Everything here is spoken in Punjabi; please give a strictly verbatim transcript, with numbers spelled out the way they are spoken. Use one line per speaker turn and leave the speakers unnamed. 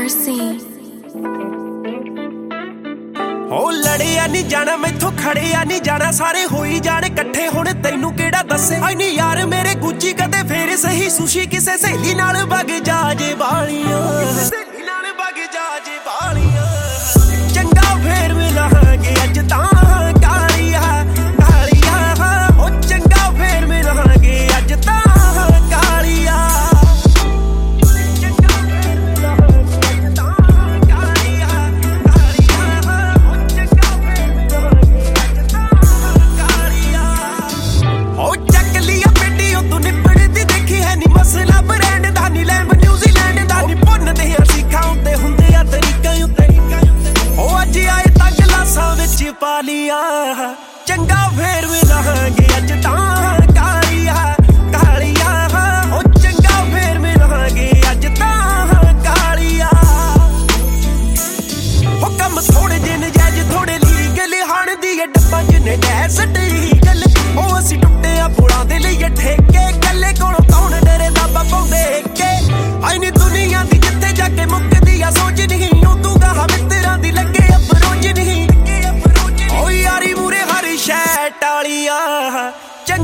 scene.
ਹੋ ਲੜਿਆ ਨਹੀਂ ਜਾਣਾ ਮੈਥੋਂ ਖੜਿਆ ਨਹੀਂ ਜਾਣਾ ਸਾਰੇ ਹੋਈ ਜਾਣ ਇਕੱਠੇ ਹੁਣ ਤੈਨੂੰ ਕਿਹੜਾ ਦੱਸੇ ਆਈ ਨਹੀਂ ਯਾਰ ਮੇਰੇ ਗੁੱਚੀ ਕਦੇ ਫੇਰ ਸਹੀ ਸੁਸ਼ੀ ਕਿਸੇ ਸਹੇਲੀ ਨਾਲ ਵਗ ਜਾ ਜੇ ਵਾਲੀਆਂ ਸਹੇਲੀ ਨਾਲ ਵਗ ਜਾ ਜੇ ਵਾਲੀਆਂ ਚੰਗਾ ਫੇਰ ਮਿਲਾਂਗੇ ਅੱਜ ਤਾਂ ਕਾਲੀਆ ਕਾਲੀਆ ਹੋ ਚੰਗਾ ਫੇਰ ਮਿਲਾਂਗੇ ਅੱਜ ਤਾਂ ਕਾਲੀਆ ਪਾਲੀਆ ਚੰਗਾ ਫੇਰ ਮਿਲਾਂਗੇ ਅੱਜ ਤਾਂ ਕਾਲੀਆ ਕਾਲੀਆ ਹੋ ਚੰਗਾ ਫੇਰ ਮਿਲਾਂਗੇ ਅੱਜ ਤਾਂ ਕਾਲੀਆ ਹੋ ਕੰਮ ਥੋੜੇ ਜਿਹੇ ਨਜਾਇਜ਼ ਥੋੜੇ ਲੀਗਲ ਹਣ ਦੀ ਏ ਡੱਬਾਂ ਜਿਨੇ ਡੈਸਟ ਲੀਗਲ ਉਹ ਅਸੀਂ ਟੁੱਟਿਆ ਫੁਲਾਂ ਦੇ ਲਈ ਠੇਕੇ ਕੱਲੇ ਕੋਲੋਂ ਕੌਣ ਡਰੇ ਬਾਬਾ ਪਾਉਂਦੇ ਕੇ ਆਈ ਨੀ ਦੁਨੀਆ ਦੀ ਜਿੱਥੇ ਜਾ ਕੇ ਮੁੱਕਦੀ ਆ ਸੋਚ ਨਹੀਂ ਉਦੋਂ ਗਾਹਾਂ ਮਿੱਤਰਾਂ ਦੀ ਲੱਗੇ ਅਪਰੋਚ ਨਹੀਂ ਓ ਯਾਰੀ ਮੂਰੇ ਹਰ ਸ਼ੈ ਟਾਲੀਆਂ